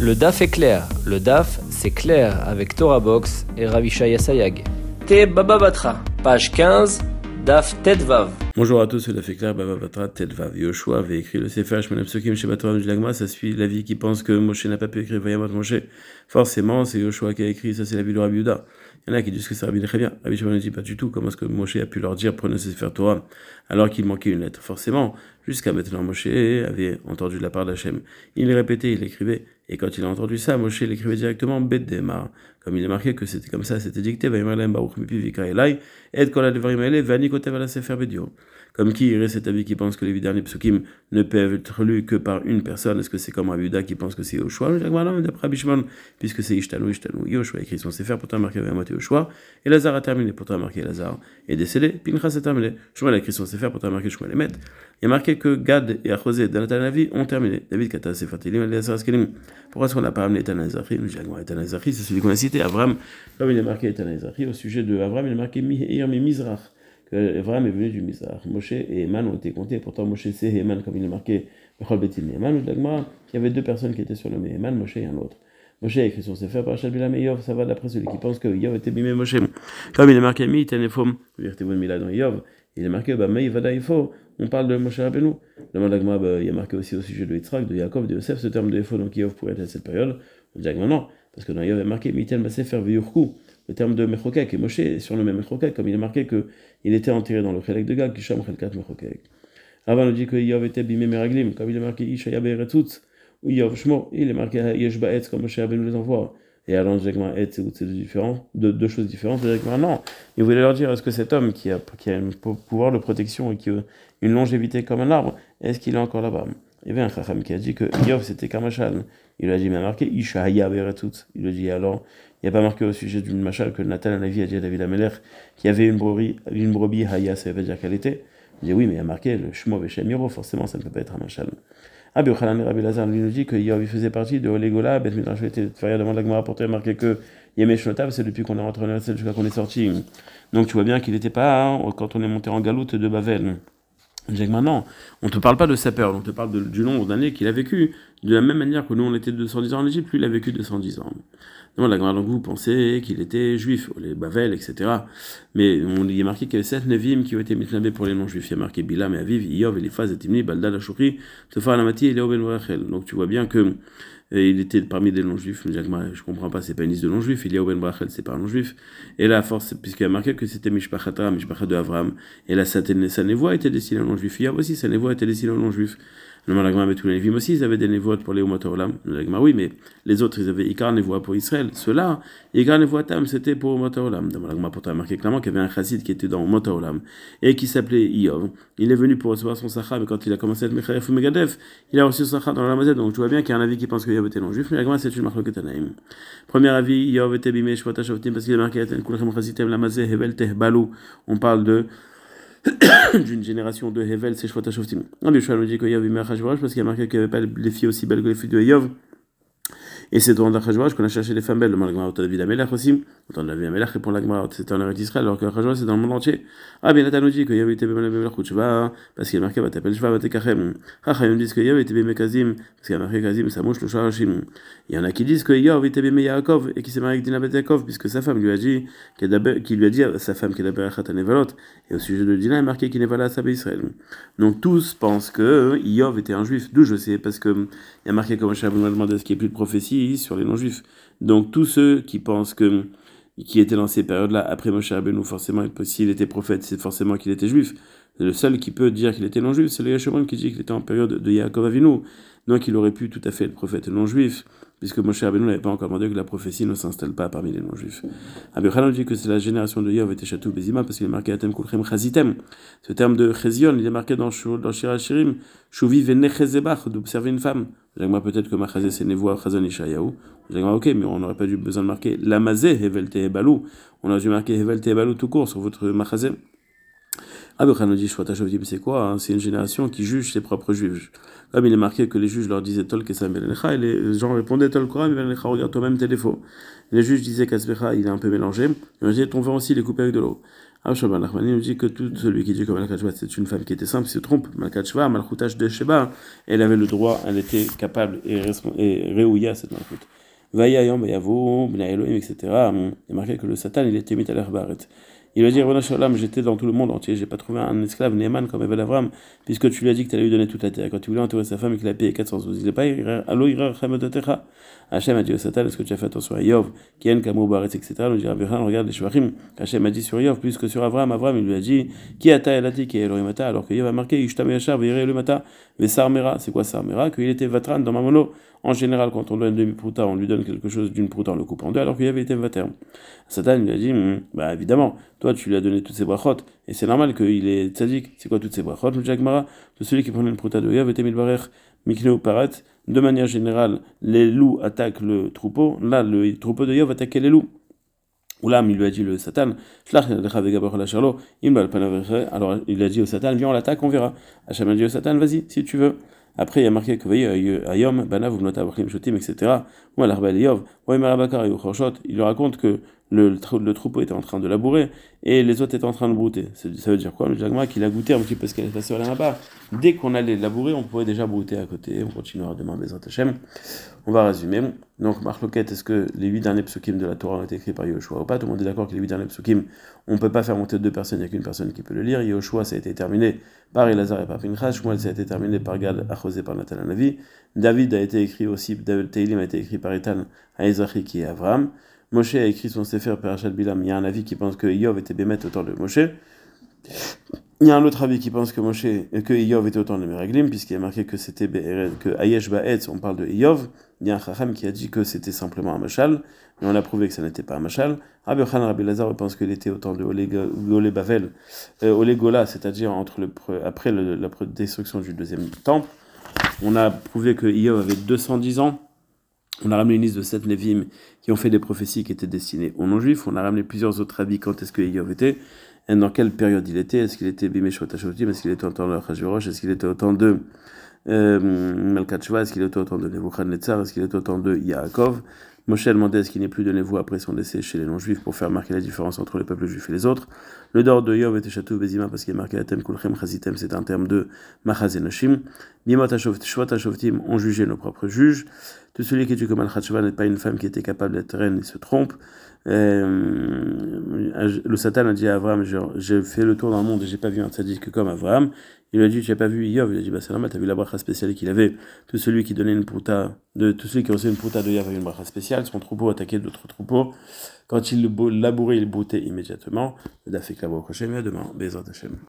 Le DAF est clair. Le DAF, c'est clair avec Torah Box et Ravishaya Sayag. Te Baba Batra, page 15, DAF Tedvav. Bonjour à tous, c'est DAF est clair, Baba Batra Tedvav. Yoshua avait écrit le Sefer Shmonem Psukim chez Torah de Lagma, ça suit l'avis qui pense que Moshe n'a pas pu écrire Vayamot Moshe. Forcément, c'est Yoshua qui a écrit, ça c'est l'avis de Rabbi Yehuda. Il y en a qui disent que c'est Rabbi Nechemia. Rabbi Shimon ne dit pas du tout comment est-ce que Moshe a pu leur dire prenez ce Sefer Torah alors qu'il manquait une lettre. Forcément, jusqu'à maintenant, Moshe avait entendu de la part d'Hachem. Il le répétait, il l'écrivait, et quand il a entendu ça, Moshe l'écrivait directement Bet Demar. Comme il est marqué que c'était comme ça, c'était dicté, comme qui irait cet avis qui pense que les derniers psukim ne peuvent être lus que par une personne? Est-ce que c'est comme Rabbi Yehuda qui pense que c'est Yoshua? D'après Rabbi Shimon, puisque c'est Ishtanu. Yoshua a écrit son Sefer, pourtant marqué Vayamot Yoshua, et Lazare a terminé, pourtant marqué Lazare est décédé, Pinchas a terminé. Shmuel a écrit son Sefer, pourtant marqué Shmuel est met. Il y a marqué que Gad et Achosé de Natanavi ont terminé. David Kata Sefer Tilim, Eliezer Askelim. Pourquoi est-ce qu'on n'a pas amené Etan Ezachi? Etan Ezachi, c'est celui qu'on a cité, Avram. Comme il est marqué Etan Ezachi, au sujet de Avram, il est marqué Miheir mi Mizrach. Avram est venu du Mizrach. Moshe et Eman ont été comptés, pourtant Moshe c'est Eman, comme il est marqué Bechol Betim Eman. Il y avait deux personnes qui étaient surnommées Eman, Moshe et un autre. Moshe a écrit son Sefer Parashat Bilam et Yov, ça va d'après celui qui pense que Yov était bimé Moshe. Comme il est marqué Mi Tenefom, Virtevon Mila dans Yov, il est marqué Mei Vada Ifo, on parle de Moshe Rabbeinu. Dans Malagma, il y a marqué aussi au sujet de Yitzhak, de Yaakov, de Yosef, ce terme de Ifo, donc Yov pourrait être à cette période. On dirait que non, parce que dans Yov il est marqué Miten Basefer Veyurku, le terme de Mechokek, et Moshe est surnommé Mechokek, comme il est marqué qu'il était enterré dans le Chelek de Gag, Kisham Chelkat Mechokek. Avant on dit que Yov était bimé Meraglim, comme il est marqué Ishaya Be'eretzutz, ou Yov Shmo, il est marqué Yesh Ba'etz, comme Moshe Rabbeinu les envoie. Et alors, c'est deux choses différentes. Non, il voulait leur dire, est-ce que cet homme qui a un pouvoir de protection et qui a une longévité comme un arbre, est-ce qu'il est encore là-bas? Il y avait un chacham qui a dit que Yov c'était Kamashal. Il a dit, mais marqué Ishaya Beretut. Il a dit, alors, il n'y a pas marqué au sujet d'une machal que Nathan Anavi a dit à David Amelech qui avait une brebis Haya, ça veut dire qu'elle était. Il dit, oui, mais il y a marqué le Shmo Veshem Yoro, forcément, ça ne peut pas être un machal. Rabbi Yochanan et Rabbi Lazar lui nous dit que Yov faisait partie de Olegola, Bet Midrash était Tfaria demande la Gemara pour te marquer que Yemesh Notav, c'est depuis qu'on est rentré en Eretz jusqu'à qu'on est sorti. Donc tu vois bien qu'il n'était pas quand on est monté en galoute de Bavel. Je dis que maintenant, on ne te parle pas de sa peur, on te parle du nombre d'années qu'il a vécu. De la même manière que nous on était 210 ans en Égypte, lui il a vécu 210 ans. Non, la Gemara, donc vous pensez qu'il était juif, les Bavel, etc. Mais il y a marqué qu'il y avait 7 Nevim qui ont été mitnabés pour les non-juifs. Il y a marqué Bilam et Aviv, Iyov, Eliphaz, et Timni, Baldad, Ashuri, Tefar, Lamati et Léo Ben Rachel. Donc tu vois bien que il était parmi des non-juifs. Je ne comprends pas, c'est pas une liste de non-juifs. Léo Ben Rachel, c'est pas un non-juif. Et là, force, puisqu'il y a marqué que c'était Mishpachatra, Mishpachat de Avram, et là, sa névoie était destinée aux non-juifs. Iyov aussi, sa névoie était destinée aux non-juifs. Le Malagma avec tous les Lévim aussi, ils avaient des névoites pour les Umot Haolam. Le Malagma, oui, mais les autres, ils avaient Ikar névoie pour Israël. Ceux-là, Ikar névoie Tam, c'était pour Umot Haolam. Le Malagma, pourtant, a marqué clairement qu'il y avait un chassid qui était dans Umot Haolam et qui s'appelait Iyov. Il est venu pour recevoir son Sacha, mais quand il a commencé à être Mecharef ou Megadef, il a reçu son Sacha dans la Ramazet. Donc, tu vois bien qu'il y a un avis qui pense que Iyov était non-juif. Le Malagma, c'est une marque Tanaïm. Premier avis, Iyov était bimé, Shvata Shavtim, parce qu'il a marqué Kulchem Chazitem Lamazé, Hevel Tehbalou. On parle d'une génération de Hevel, c'est Shvata Shavtim. Rabbi Yochanan nous dit que Yov est Achashverosh parce qu'il y a marqué qu'il n'y avait pas les filles aussi belles que les filles de Yov. Et c'est dans l'Achashverosh qu'on a cherché les femmes belles. Le Malagma de David Amelech aussi. Autant de David Amelech répond l'Agma, c'était en Eretz Israël, alors que l'Achashverosh c'est dans le monde entier. Ah bien, Nathan nous dit que Yov était bimé Melech Shva, parce qu'il y a marqué Vatapel Shva, Vatekachem. Chachamim disent que Yov était bimé Kazim, parce qu'il y a marqué Kazim, Samouch, le Sharashim. Il y en a qui disent que Yov était bimé Yaakov, et qui s'est marié avec Dina Bet Yaakov, puisque sa femme lui a dit, sa femme qui est d'abord Khatan Nevalot, et au sujet de Dina, il est marqué qu'il n'est pas là à Sabé Israël. Donc tous pensent que Yov était un juif, d'où je sais, parce que il y a marqué comme Shabbat demandé ce qu'il n'y ait plus de prophétie sur les non-juifs. Donc tous ceux qui pensent qui étaient dans ces périodes-là, après Moshe Rabbeinu, forcément, s'il était prophète, c'est forcément qu'il était juif. Le seul qui peut dire qu'il était non-juif, c'est le Yeshomon qui dit qu'il était en période de Yaakov Avinu. Donc il aurait pu tout à fait être prophète non-juif, puisque Moshe Rabbeinu n'avait pas encore demandé que la prophétie ne s'installe pas parmi les non-juifs. Rabbi Yochanan dit que c'est la génération de Yov et Teshatou Bezima, parce qu'il est marqué Atem Kulchem Chazitem. Ce terme de Chezion, il est marqué dans Shir Shirim, Shuvi Venechezebach, d'observer une femme. Moi peut-être que Machazé c'est Nevoa Chazon Ishayahu. Ok, mais on n'aurait pas dû besoin de marquer Lamazé Hevel Tehebalou. On aurait dû marquer Hevel Tehebalou tout court sur votre Machazé. Rabbi Yochanan nous dit, Shvat HaShovtim, c'est quoi hein? C'est une génération qui juge ses propres juges. Comme il est marqué que les juges leur disaient Tol Kesam Belecha, et les gens répondaient Tol Koram Belecha, regarde toi-même tes défauts. Les juges disaient qu'Asbecha, il est un peu mélangé, et on disait ton vin aussi, il est coupé avec de l'eau. Rabbi Shimon Nachmani nous dit que tout celui qui dit que Malkat Shvat, c'est une femme qui était simple, il se trompe. Malkat Shvat, Malchutash de Sheba, elle avait le droit, elle était capable et réouïa cette Malchut. Vayayom, Vayavo, Bna Elohim, etc. Il est marqué que le Satan, il était mis à l'herbaret. Il va dire, j'étais dans tout le monde entier, j'ai pas trouvé un esclave Néman comme Evel Avram, puisque tu lui as dit que tu allais lui donner toute la terre. Quand tu voulais entourer sa femme et qu'il a payé 412, il n'est pas Allo Ira Chamedotecha. Hachem a dit au Satan, est-ce que tu as fait attention à Yov, Kien Kamou Baretz, etc. Nous dira, regarde les Shvachim, Hachem a dit sur Yov, plus que sur Avram. Avram, il lui a dit, Qui ata elati, qui est Elohimata, alors que Yov a marqué, Ishtam Yachar, Vire Elohimata, Vesarmera, c'est quoi Sarmera? Qu'il était Vatran dans Mamono. En général, quand on donne demi-prouta, on lui donne quelque chose d'une prouta, on le coupe en deux, alors qu'il y avait été vater. Satan lui a dit, bah évidemment, toi tu lui as donné toutes ces brachot, et c'est normal qu'il est tzaddik. C'est quoi toutes ces brachot? Le Jagmara, de celui qui prenait une prouta de Yov était milbarer, mikneu parat. De manière générale, les loups attaquent le troupeau. Là, le troupeau de Yov attaquait les loups. Oulam, il lui a dit le Satan, alors il a dit au Satan, viens on l'attaque, on verra. Hachem a dit au Satan, vas-y, si tu veux. Après, il y a marqué que Ayom, Banav, Vmnotav, Shotim, etc. Ou Al-Arbel Yov, il lui raconte que le troupeau était en train de labourer et les autres étaient en train de brouter. Ça veut dire quoi? Le Jagma qu'il a goûté un petit peu ce qu'elle est passée là-bas. Dès qu'on allait labourer, on pouvait déjà brouter à côté. On continuera demain, Bezrat Hashem. On va résumer. Donc, Marloquette, est-ce que les 8 derniers psukim de la Torah ont été écrits par Yehoshua ou pas? Tout le monde est d'accord que les 8 derniers psukim, on ne peut pas faire monter 2 personnes, il n'y a qu'une personne qui peut le lire. Yehoshua, ça a été terminé par Elazar et par Pinchas. Shmuel, ça a été terminé par Gad, Achosé par Nathan Navi. David a été écrit aussi, David Teilim a été écrit par Ethan à Ezachi qui est Avraham. Moshe a écrit son Sefer Parashat Bilam. Il y a un avis qui pense que Yov était Bémet au temps de Moshe. Il y a un autre avis qui pense que Yov était au temps de Meraglim, puisqu'il est marqué que c'était que Ayesh Ba'etz, on parle de Yov. Il y a un Chacham qui a dit que c'était simplement un machal, mais on a prouvé que ça n'était pas un machal. Rabbi Yochanan, Rabbi Lazar pense qu'il était au temps de Olé Bavel, Olé Gola, c'est-à-dire après la destruction du deuxième temple. On a prouvé que Yov avait 210 ans. On a ramené une liste de 7 Lévim qui ont fait des prophéties qui étaient destinées aux non-juifs. On a ramené plusieurs autres avis quand est-ce que Yov était, et dans quelle période il était. Est-ce qu'il était Bimeshot HaShovtim? Est-ce qu'il était au temps de Achashverosh? Est-ce qu'il était au temps de Malkat Shva? Est-ce qu'il était au temps de Nebuchadnezzar? Est-ce qu'il était au temps de Yaakov? Moshe a demandé est-ce qu'il n'y ait plus de névoie après son décès chez les non-juifs pour faire marquer la différence entre les peuples juifs et les autres. Le dehors de Yov était Chatou Bezima parce qu'il est marqué Atem Kulchem Chazitem, c'est un terme de Machazenashim. Bimot Shvat HaShovtim ont jugé nos propres juges. Tout celui qui tue comme Al-Khatchva n'est pas une femme qui était capable d'être reine et se trompe. Le Satan a dit à Abraham, j'ai fait le tour dans le monde et j'ai pas vu un tzaddik comme Abraham. Il lui a dit, tu n'as pas vu Yov? Il a dit, bah c'est normal, tu as vu la bracha spéciale qu'il avait. Tout celui qui donnait tout celui qui recevait une prouta de Yov avait une bracha spéciale. Son troupeau attaquait d'autres troupeaux. Quand il labourait, il broutait immédiatement. Le dafek labo prochain, à demain. Bezrat Hashem.